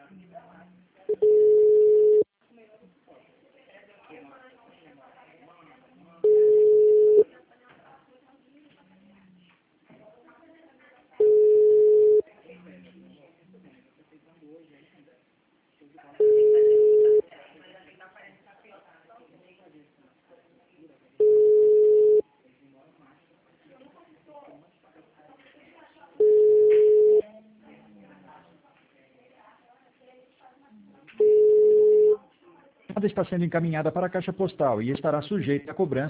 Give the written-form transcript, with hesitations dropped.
Está sendo encaminhada para a caixa postal e estará sujeita à cobrança